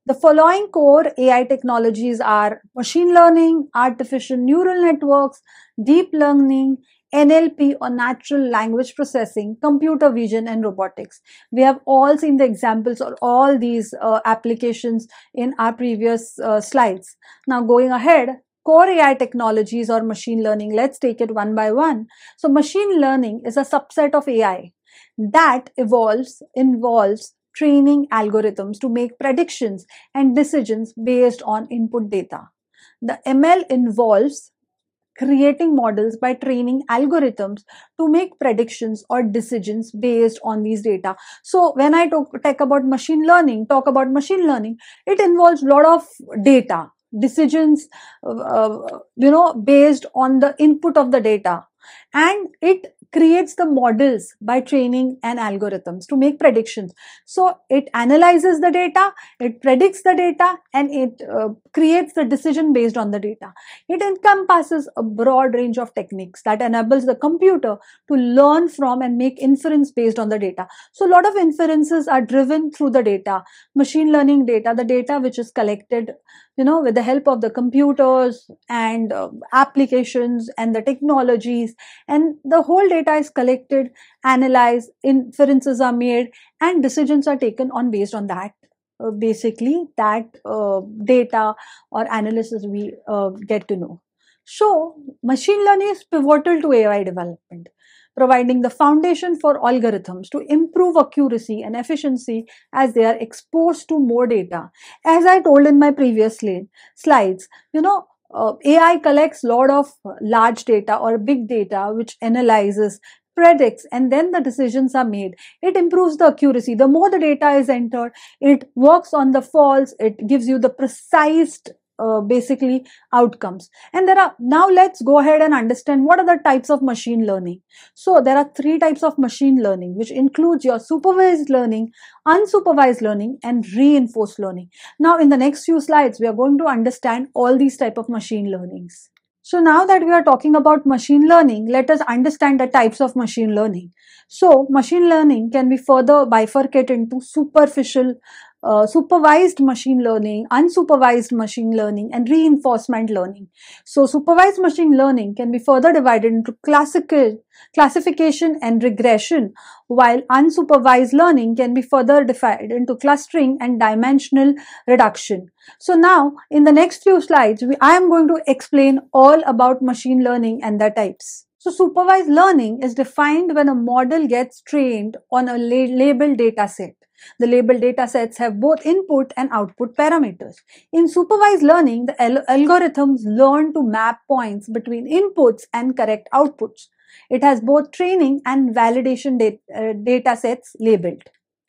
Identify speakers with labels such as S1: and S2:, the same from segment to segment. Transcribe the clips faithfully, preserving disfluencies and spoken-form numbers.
S1: The following core A I technologies are machine learning, artificial neural networks, deep learning, N L P or natural language processing, computer vision and robotics. We have all seen the examples of all these uh, applications in our previous uh, slides. Now going ahead, core A I technologies or machine learning, let's take it one by one. So machine learning is a subset of A I that evolves, involves training algorithms to make predictions and decisions based on input data. The M L involves creating models by training algorithms to make predictions or decisions based on these data. So when I talk, talk about machine learning, talk about machine learning, it involves a lot of data, decisions, uh, you know, based on the input of the data. And it creates the models by training and algorithms to make predictions. So it analyzes the data, it predicts the data, and it uh, creates the decision based on the data. It encompasses a broad range of techniques that enables the computer to learn from and make inference based on the data. So a lot of inferences are driven through the data, machine learning data, the data which is collected, you know, with the help of the computers and uh, applications and the technologies, and the whole data is collected, analyzed, inferences are made, and decisions are taken on based on that. Uh, basically, that uh, data or analysis we uh, get to know. So, machine learning is pivotal to A I development, providing the foundation for algorithms to improve accuracy and efficiency as they are exposed to more data. As I told in my previous slides, you know, uh, A I collects a lot of large data or big data which analyzes, predicts, and then the decisions are made. It improves the accuracy. The more the data is entered, it works on the false, it gives you the precise Uh, basically outcomes. And there are, now let's go ahead and understand what are the types of machine learning. So there are three types of machine learning, which includes your supervised learning, unsupervised learning, and reinforced learning. Now in the next few slides, we are going to understand all these type of machine learnings. So now that we are talking about machine learning, let us understand the types of machine learning. So machine learning can be further bifurcated into superficial, uh, supervised machine learning, unsupervised machine learning, and reinforcement learning. So supervised machine learning can be further divided into classical classification and regression, while unsupervised learning can be further divided into clustering and dimensional reduction. So now in the next few slides, we, I am going to explain all about machine learning and their types. So supervised learning is defined when a model gets trained on a la labeled data set. The labeled data sets have both input and output parameters. In supervised learning, the al algorithms learn to map points between inputs and correct outputs. It has both training and validation data, uh, data sets labeled.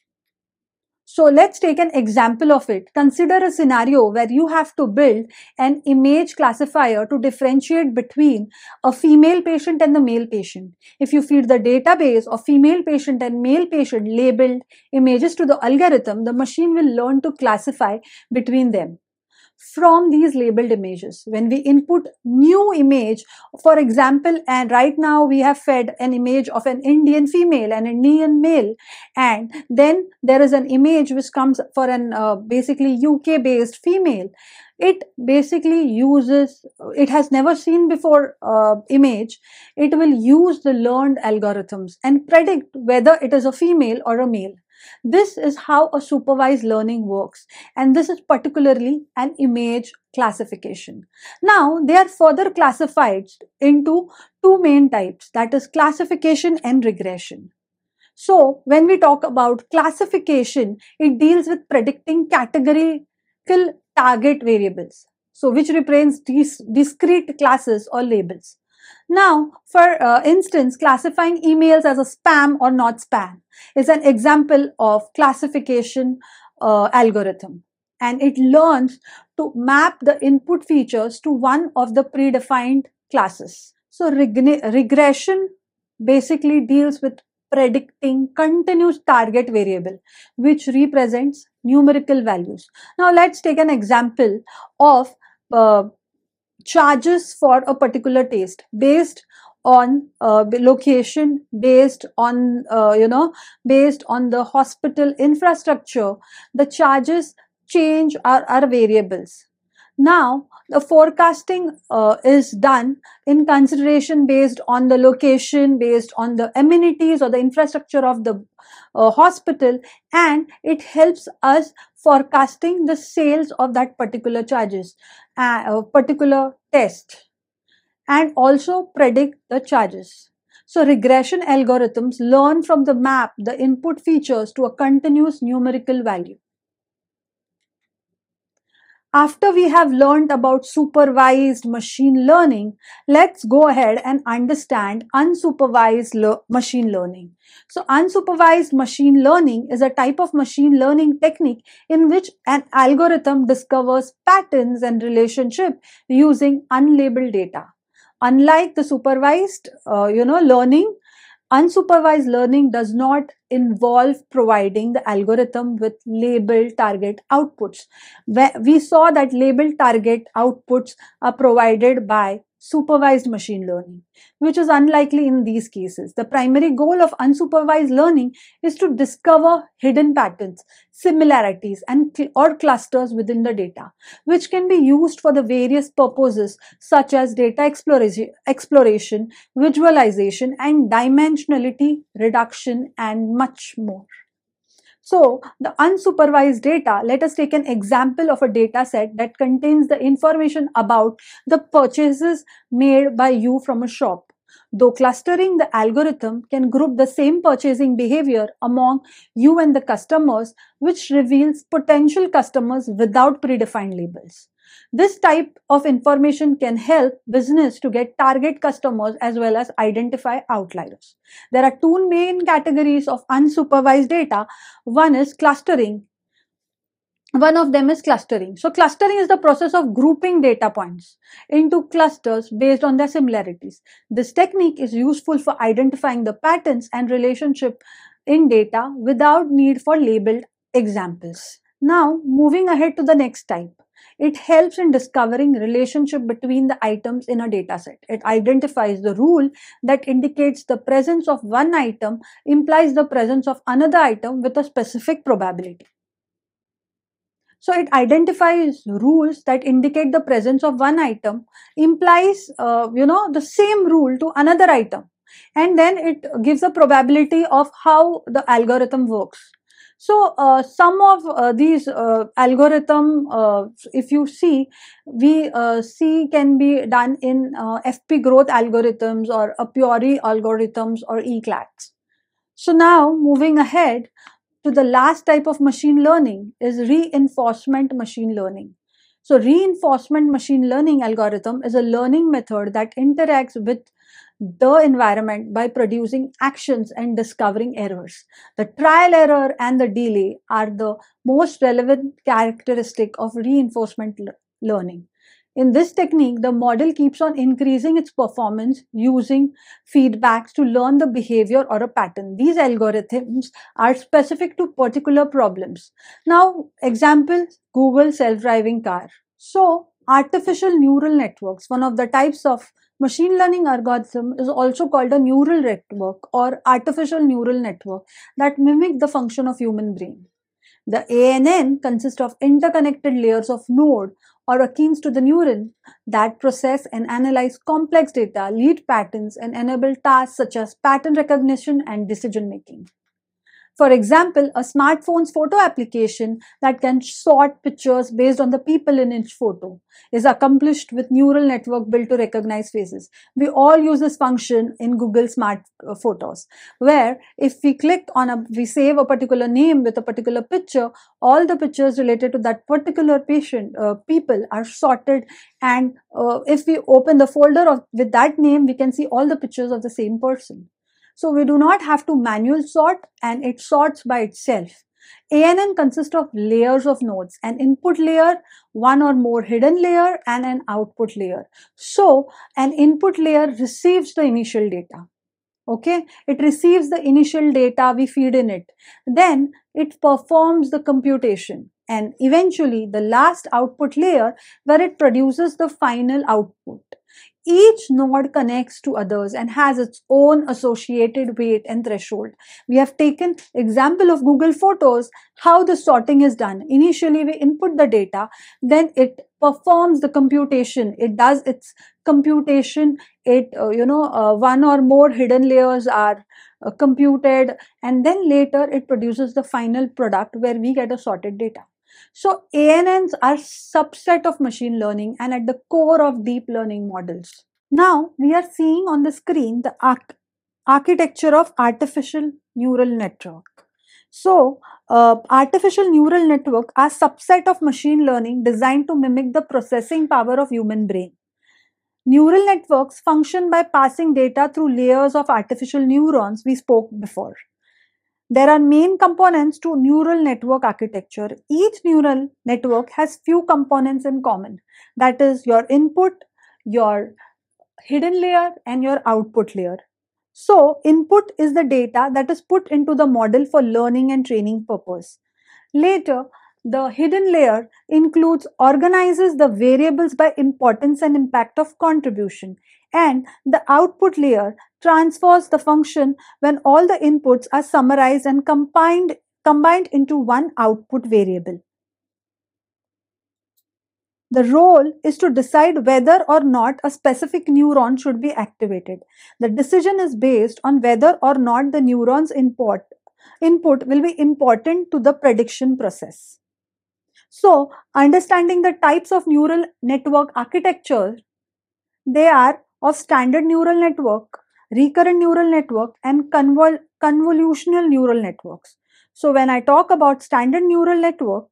S1: So let's take an example of it. Consider a scenario where you have to build an image classifier to differentiate between a female patient and the male patient. If you feed the database of female patient and male patient labeled images to the algorithm, the machine will learn to classify between them from these labeled images. When we input new image, for example, and right now we have fed an image of an Indian female and Indian male, and then there is an image which comes for an uh, basically U K based female. It basically uses, it has never seen before uh, image. It will use the learned algorithms and predict whether it is a female or a male. This is how a supervised learning works, and this is particularly an image classification. Now, they are further classified into two main types, that is classification and regression. So, when we talk about classification, it deals with predicting categorical target variables, so which represents these discrete classes or labels. Now, for uh, instance, classifying emails as a spam or not spam is an example of classification uh, algorithm, and it learns to map the input features to one of the predefined classes. So reg regression basically deals with predicting continuous target variable, which represents numerical values. Now let's take an example of uh, charges for a particular test based on uh, location, based on uh, you know based on the hospital infrastructure. The charges change are, are variables. Now, the forecasting uh, is done in consideration based on the location, based on the amenities or the infrastructure of the uh, hospital, and it helps us forecasting the sales of that particular charges, uh, particular test, and also predict the charges. So regression algorithms learn from the map the input features to a continuous numerical value. After we have learned about supervised machine learning, let's go ahead and understand unsupervised le- machine learning. So unsupervised machine learning is a type of machine learning technique in which an algorithm discovers patterns and relationships using unlabeled data. Unlike the supervised, uh, you know, learning, unsupervised learning does not involve providing the algorithm with labeled target outputs. We saw that labeled target outputs are provided by supervised machine learning, which is unlikely in these cases. The primary goal of unsupervised learning is to discover hidden patterns, similarities, and cl- or clusters within the data, which can be used for the various purposes such as data exploration, exploration, visualization, and dimensionality reduction, and much more. So the unsupervised data, let us take an example of a data set that contains the information about the purchases made by you from a shop. Though clustering, the algorithm can group the same purchasing behavior among you and the customers, which reveals potential customers without predefined labels. This type of information can help business to get target customers as well as identify outliers. There are two main categories of unsupervised data. One is clustering. One of them is clustering. So clustering is the process of grouping data points into clusters based on their similarities. This technique is useful for identifying the patterns and relationship in data without need for labeled examples. Now, moving ahead to the next type. It helps in discovering relationship between the items in a dataset. It identifies the rule that indicates the presence of one item implies the presence of another item with a specific probability. So it identifies rules that indicate the presence of one item implies, uh, you know, the same rule to another item. And then it gives a probability of how the algorithm works. So uh, some of uh, these uh, algorithm, uh, if you see, we uh, see can be done in uh, F P growth algorithms or a priori algorithms or E CLADs. So now moving ahead to the last type of machine learning is reinforcement machine learning. So reinforcement machine learning algorithm is a learning method that interacts with the environment by producing actions and discovering errors. The trial error and the delay are the most relevant characteristic of reinforcement learning. In this technique, the model keeps on increasing its performance using feedbacks to learn the behavior or a pattern. These algorithms are specific to particular problems. Now, example, Google self-driving car. So, artificial neural networks, one of the types of machine learning algorithm, is also called a neural network or artificial neural network that mimic the function of human brain. The A N N consists of interconnected layers of node or akin to the neuron that process and analyze complex data, lead patterns, and enable tasks such as pattern recognition and decision making. For example, a smartphone's photo application that can sort pictures based on the people in each photo is accomplished with neural network built to recognize faces. We all use this function in Google Smart Photos, where if we click on a, we save a particular name with a particular picture, all the pictures related to that particular patient, uh, people are sorted, and uh, if we open the folder of, with that name, we can see all the pictures of the same person. So we do not have to manual sort, and it sorts by itself. A N N consists of layers of nodes, an input layer, one or more hidden layer, and an output layer. So an input layer receives the initial data. Okay, it receives the initial data, we feed in it. Then it performs the computation, and eventually the last output layer where it produces the final output. Each node connects to others and has its own associated weight and threshold. We have taken example of Google Photos, how the sorting is done. Initially, we input the data, then it performs the computation. It does its computation. It, uh, you know, uh, one or more hidden layers are uh, computed, and then later it produces the final product where we get a sorted data. So A N Ns are subset of machine learning and at the core of deep learning models. Now we are seeing on the screen the arch architecture of artificial neural network. So uh, artificial neural network are subset of machine learning designed to mimic the processing power of human brain. Neural networks function by passing data through layers of artificial neurons we spoke before. There are main components to neural network architecture. Each neural network has few components in common. That is your input, your hidden layer and your output layer. So input is the data that is put into the model for learning and training purpose. Later, the hidden layer includes organizes the variables by importance and impact of contribution, and the output layer transfers the function when all the inputs are summarized and combined, combined into one output variable. The role is to decide whether or not a specific neuron should be activated. The decision is based on whether or not the neuron's input, input will be important to the prediction process. So, understanding the types of neural network architecture, they are of standard neural network, recurrent neural network, and convol convolutional neural networks. So, when I talk about standard neural network,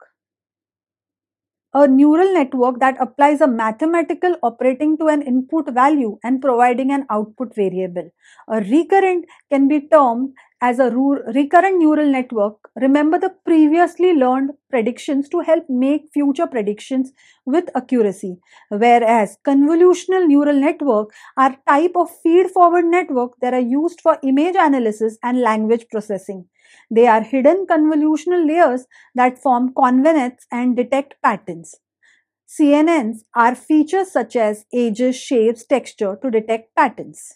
S1: a neural network that applies a mathematical operating to an input value and providing an output variable. A recurrent can be termed as a recurrent neural network. Remember the previously learned predictions to help make future predictions with accuracy. Whereas convolutional neural network are type of feed-forward network that are used for image analysis and language processing. They are hidden convolutional layers that form convenates and detect patterns. C N Ns are features such as edges, shapes, texture to detect patterns.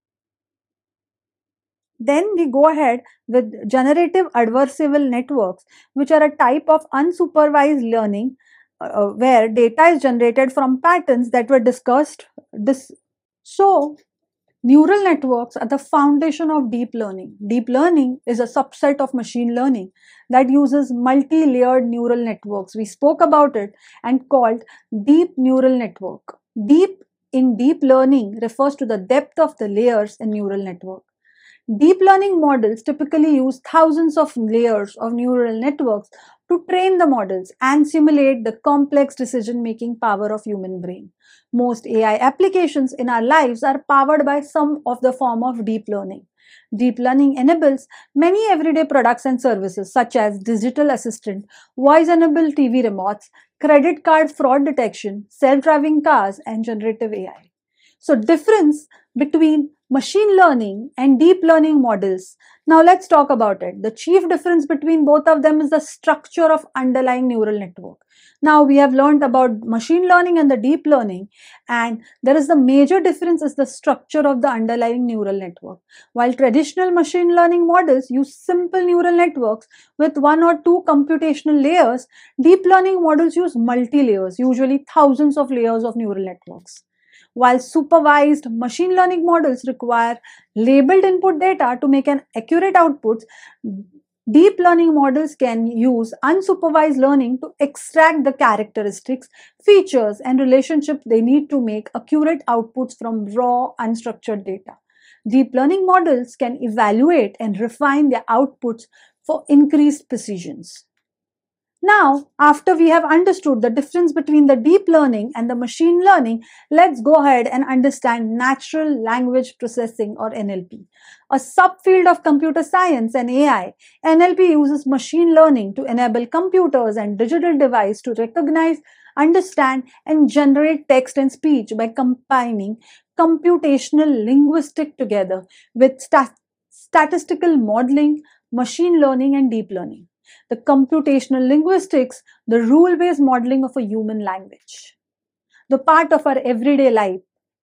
S1: Then we go ahead with generative adversarial networks, which are a type of unsupervised learning uh, where data is generated from patterns that were discussed. This, so, neural networks are the foundation of deep learning. Deep learning is a subset of machine learning that uses multi-layered neural networks. We spoke about it and called deep neural network. Deep in deep learning refers to the depth of the layers in neural network. Deep learning models typically use thousands of layers of neural networks to train the models and simulate the complex decision-making power of human brain. Most A I applications in our lives are powered by some of the form of deep learning. Deep learning enables many everyday products and services such as digital assistant, voice-enabled T V remotes, credit card fraud detection, self-driving cars, and generative A I. So difference between machine learning and deep learning models. Now let's talk about it. The chief difference between both of them is the structure of underlying neural network. Now we have learned about machine learning and the deep learning, and there is the major difference is the structure of the underlying neural network. While traditional machine learning models use simple neural networks with one or two computational layers, deep learning models use multi-layers, usually thousands of layers of neural networks. While supervised machine learning models require labeled input data to make an accurate output, deep learning models can use unsupervised learning to extract the characteristics, features, and relationships they need to make accurate outputs from raw, unstructured data. Deep learning models can evaluate and refine their outputs for increased precisions. Now, after we have understood the difference between the deep learning and the machine learning, let's go ahead and understand natural language processing or N L P. A subfield of computer science and A I, N L P uses machine learning to enable computers and digital devices to recognize, understand, and generate text and speech by combining computational linguistics together with stat statistical modeling, machine learning, and deep learning. The computational linguistics, the rule-based modeling of a human language. The part of our everyday life,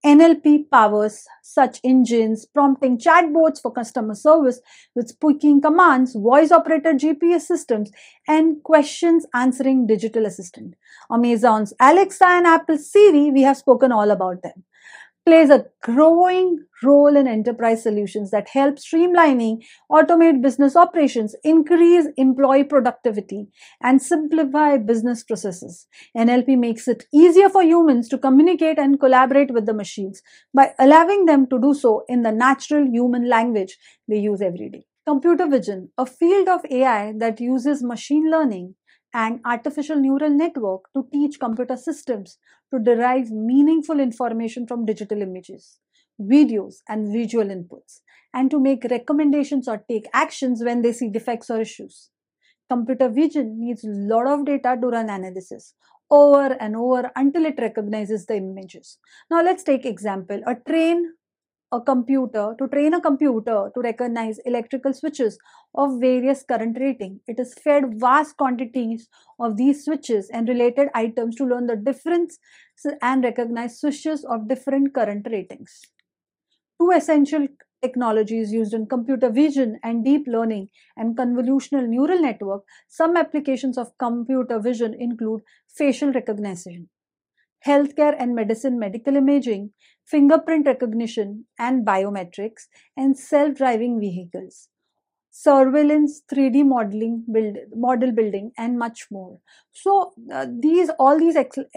S1: N L P powers such engines, prompting chatbots for customer service with speaking commands, voice-operated G P S systems, and questions answering digital assistant. Amazon's Alexa and Apple's Siri, we have spoken all about them, plays a growing role in enterprise solutions that help streamlining, automate business operations, increase employee productivity, and simplify business processes. N L P makes it easier for humans to communicate and collaborate with the machines by allowing them to do so in the natural human language they use every day. Computer vision, a field of A I that uses machine learning and artificial neural network to teach computer systems to derive meaningful information from digital images, videos, and visual inputs, and to make recommendations or take actions when they see defects or issues. Computer vision needs a lot of data to run analysis over and over until it recognizes the images. Now let's take example, a train a computer to train a computer to recognize electrical switches of various current rating. It is fed vast quantities of these switches and related items to learn the difference and recognize switches of different current ratings. Two essential technologies used in computer vision and deep learning and convolutional neural network. Some applications of computer vision include facial recognition, healthcare and medicine medical imaging, fingerprint recognition and biometrics, and self-driving vehicles, surveillance, three D modeling, build, model building, and much more. So uh, these all these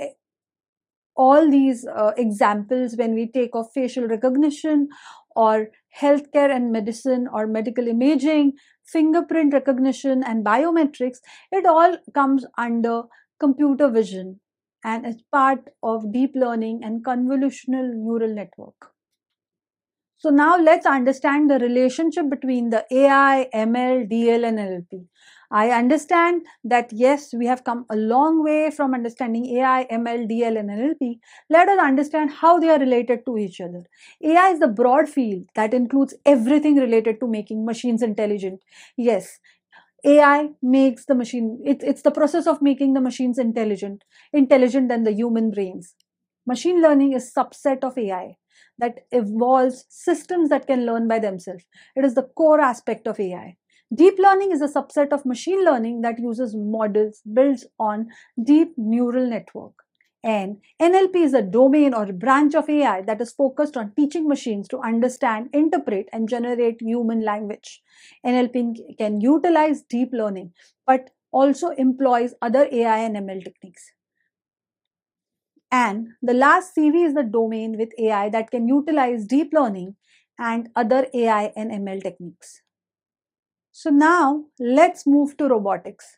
S1: all these uh, examples, when we take of facial recognition or healthcare and medicine or medical imaging, fingerprint recognition and biometrics, it all comes under computer vision and is part of deep learning and convolutional neural network. So now let's understand the relationship between the A I, M L, D L and N L P. I understand that yes, we have come a long way from understanding A I, M L, D L and N L P. Let us understand how they are related to each other. A I is the broad field that includes everything related to making machines intelligent. Yes, A I makes the machine, it, it's the process of making the machines intelligent, intelligent than the human brains. Machine learning is a subset of A I that evolves systems that can learn by themselves. It is the core aspect of A I. Deep learning is a subset of machine learning that uses models built on deep neural network. And N L P is a domain or branch of A I that is focused on teaching machines to understand, interpret, and generate human language. N L P can utilize deep learning, but also employs other A I and M L techniques. And the last C V is the domain with A I that can utilize deep learning and other A I and M L techniques. So now let's move to robotics.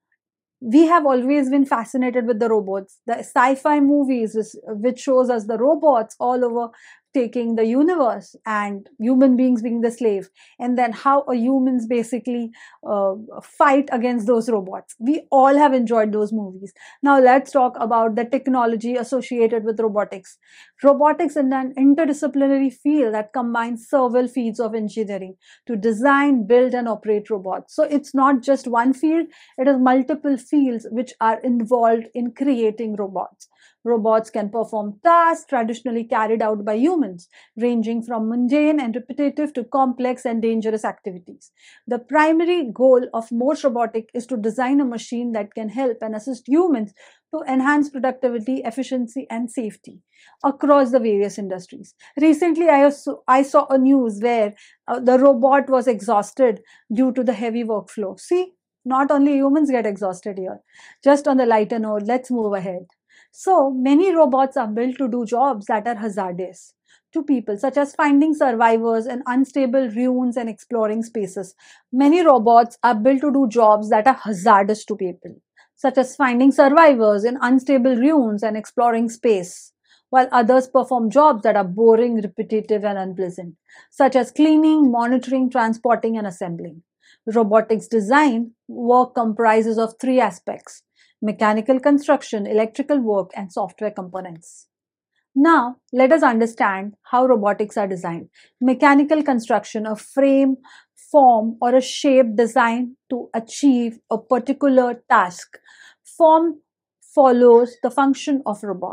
S1: We have always been fascinated with the robots. The sci-fi movies, which shows us the robots all over taking the universe and human beings being the slave, and then how a humans basically uh, fight against those robots. We all have enjoyed those movies. Now let's talk about the technology associated with robotics. Robotics is an interdisciplinary field that combines several fields of engineering to design, build, and operate robots. So it's not just one field, it is multiple fields which are involved in creating robots. Robots can perform tasks traditionally carried out by humans, ranging from mundane and repetitive to complex and dangerous activities. The primary goal of most robotics is to design a machine that can help and assist humans to enhance productivity, efficiency, and safety across the various industries. Recently, I, also, I saw a news where uh, the robot was exhausted due to the heavy workflow. See, not only humans get exhausted here. Just on the lighter note, let's move ahead. So many robots are built to do jobs that are hazardous to people, such as finding survivors in unstable ruins and exploring spaces. Many robots are built to do jobs that are hazardous to people, such as finding survivors in unstable ruins and exploring space, while others perform jobs that are boring, repetitive, and unpleasant, such as cleaning, monitoring, transporting, and assembling. Robotics design work comprises of three aspects: mechanical construction, electrical work, and software components. Now, let us understand how robotics are designed. Mechanical construction, a frame, form, or a shape designed to achieve a particular task. Form follows the function of robot.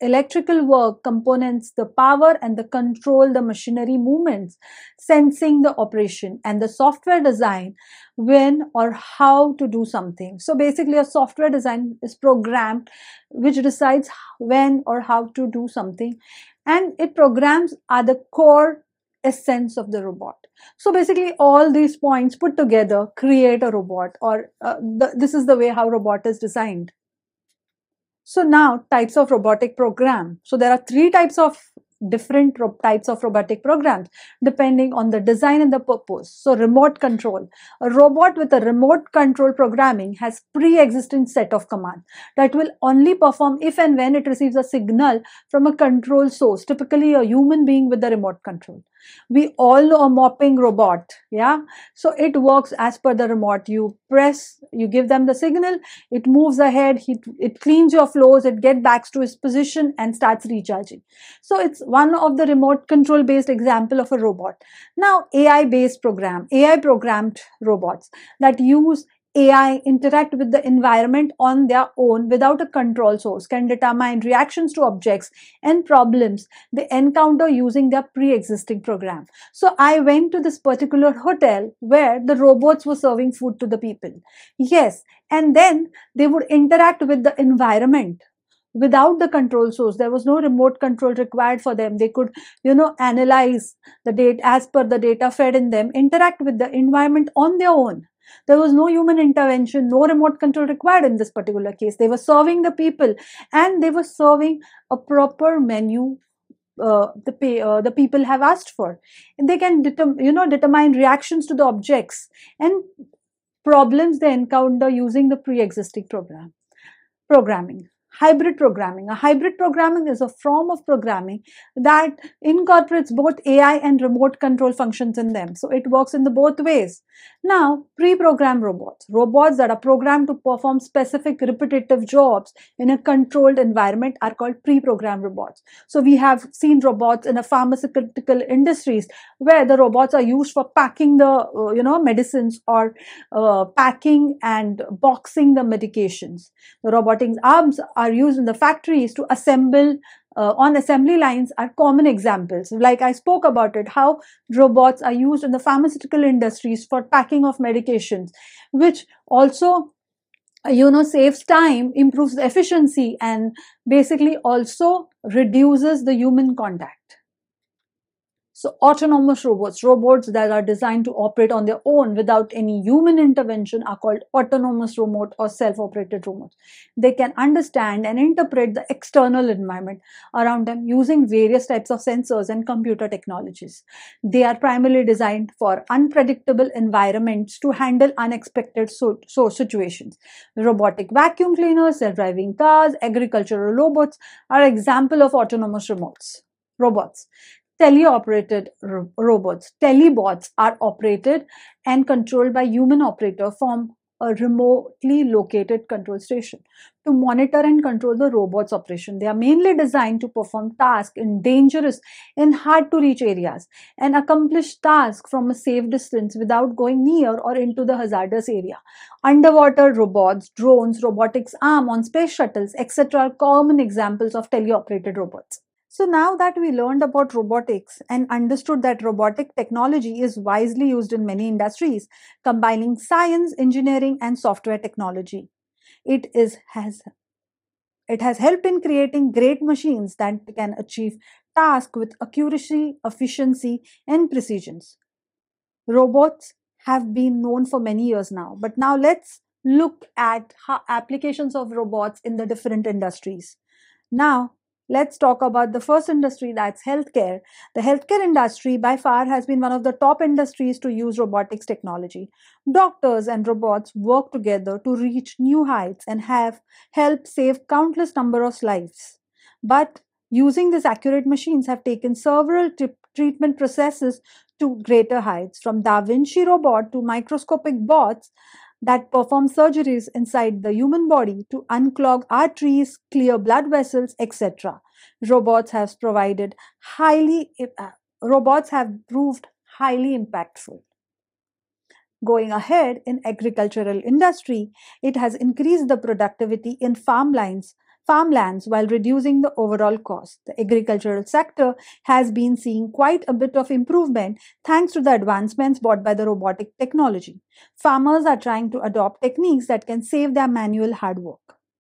S1: electrical work components the power and the control the machinery movements, sensing the operation, and the software design when or how to do something. So basically a software design is programmed which decides when or how to do something, and it programs are the core essence of the robot. So basically all these points put together create a robot, or uh, the, this is the way how robot is designed. So now types of robotic program. So there are three types of different types of robotic programs depending on the design and the purpose. So remote control. A robot with a remote control programming has pre-existing set of commands that will only perform if and when it receives a signal from a control source, typically a human being with the remote control. We all know a mopping robot, yeah? So it works as per the remote. You press, you give them the signal, it moves ahead, it, it cleans your floors, it gets back to its position and starts recharging. So it's one of the remote control based example of a robot. Now A I based program, A I programmed robots that use A I interact with the environment on their own without a control source, can determine reactions to objects and problems they encounter using their pre-existing program. So I went to this particular hotel where the robots were serving food to the people. Yes, and then they would interact with the environment without the control source. There was no remote control required for them. They could, you know, analyze the data as per the data fed in them, interact with the environment on their own. There was no human intervention, no remote control required in this particular case. They were serving the people and they were serving a proper menu uh, the pay, uh, the people have asked for. And they can determine, you know, determine reactions to the objects and problems they encounter using the pre-existing program. Programming. Hybrid programming. A hybrid programming is a form of programming that incorporates both A I and remote control functions in them. So it works in the both ways. Now, pre-programmed robots. Robots that are programmed to perform specific repetitive jobs in a controlled environment are called pre-programmed robots. So we have seen robots in the pharmaceutical industries where the robots are used for packing the, uh, you know, medicines or uh, packing and boxing the medications. The robotic arms are used in the factories to assemble uh, on assembly lines are common examples. Like I spoke about it, how robots are used in the pharmaceutical industries for packing of medications, which also, you know, saves time, improves the efficiency, and basically also reduces the human contact. So autonomous robots, robots that are designed to operate on their own without any human intervention are called autonomous remote or self-operated robots. They can understand and interpret the external environment around them using various types of sensors and computer technologies. They are primarily designed for unpredictable environments to handle unexpected so, so situations. Robotic vacuum cleaners, self-driving cars, agricultural robots are examples of autonomous remotes, robots. Teleoperated ro robots. Telebots are operated and controlled by human operator from a remotely located control station to monitor and control the robot's operation. They are mainly designed to perform tasks in dangerous and hard to reach areas and accomplish tasks from a safe distance without going near or into the hazardous area. Underwater robots, drones, robotics arm on space shuttles, et cetera are common examples of teleoperated robots. So now that we learned about robotics and understood that robotic technology is wisely used in many industries, combining science, engineering, and software technology, it is has it has helped in creating great machines that can achieve tasks with accuracy, efficiency, and precision. Robots have been known for many years now, but now let's look at how applications of robots in the different industries. Now, let's talk about the first industry, that's healthcare. The healthcare industry by far has been one of the top industries to use robotics technology. Doctors and robots work together to reach new heights and have helped save countless number of lives. But using these accurate machines have taken several treatment processes to greater heights, from Da Vinci robot to microscopic bots that perform surgeries inside the human body to unclog arteries, clear blood vessels, et cetera. Robots have provided highly uh, robots have proved highly impactful. Going ahead, in agricultural industry, it has increased the productivity in farmlands farmlands while reducing the overall cost. The agricultural sector has been seeing quite a bit of improvement thanks to the advancements brought by the robotic technology. Farmers are trying to adopt techniques that can save their manual hard work.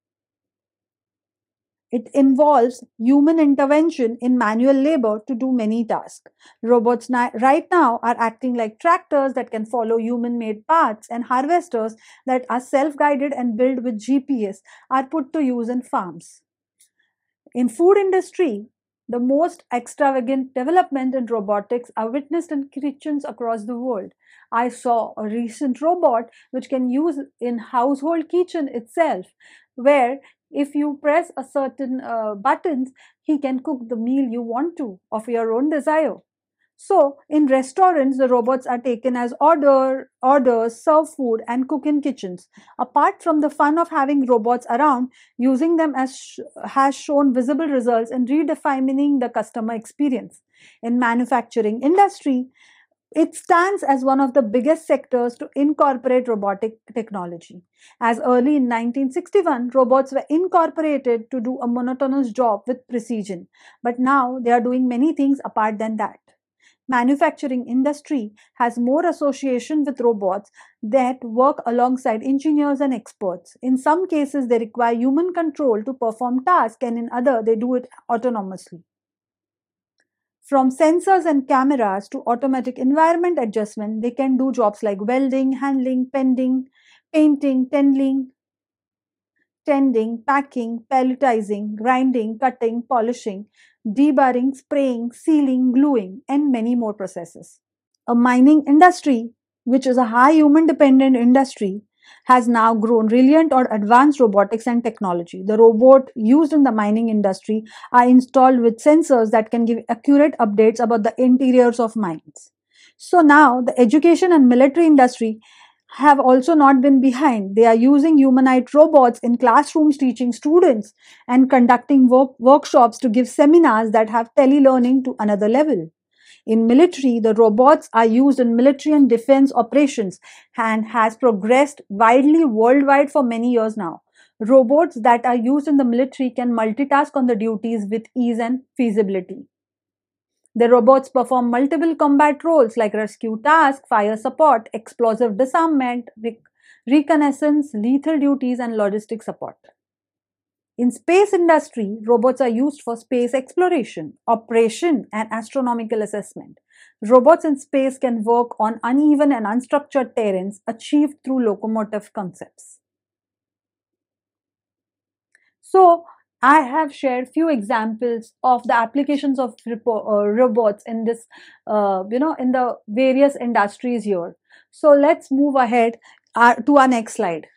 S1: It involves human intervention in manual labor to do many tasks. Robots right now are acting like tractors that can follow human-made paths, and harvesters that are self-guided and built with G P S are put to use in farms. In food industry, the most extravagant development in robotics are witnessed in kitchens across the world. I saw a recent robot which can use in household kitchen itself, where if you press a certain uh, buttons, he can cook the meal you want to of your own desire. So in restaurants, the robots are taken as order, orders, serve food and cook in kitchens. Apart from the fun of having robots around, using them as sh has shown visible results in redefining the customer experience. In manufacturing industry, it stands as one of the biggest sectors to incorporate robotic technology. As early in nineteen sixty-one, robots were incorporated to do a monotonous job with precision. But now they are doing many things apart than that. Manufacturing industry has more association with robots that work alongside engineers and experts. In some cases, they require human control to perform tasks, and in other, they do it autonomously. From sensors and cameras to automatic environment adjustment, they can do jobs like welding, handling, pending, painting, tending, tending, packing, pelletizing, grinding, cutting, polishing, deburring, spraying, sealing, gluing, and many more processes. A mining industry, which is a high human dependent industry, has now grown reliant on advanced robotics and technology. The robot used in the mining industry are installed with sensors that can give accurate updates about the interiors of mines. So now the education and military industry have also not been behind. They are using humanoid robots in classrooms teaching students and conducting work workshops to give seminars that have telelearning to another level. In military, the robots are used in military and defense operations and has progressed widely worldwide for many years now. Robots that are used in the military can multitask on the duties with ease and feasibility. The robots perform multiple combat roles like rescue tasks, fire support, explosive disarmament, rec reconnaissance, lethal duties, and logistic support. In space industry, robots are used for space exploration, operation, and astronomical assessment. Robots in space can work on uneven and unstructured terrains achieved through locomotive concepts. So, I have shared few examples of the applications of uh, robots in this, uh, you know, in the various industries here. So let's move ahead uh, to our next slide.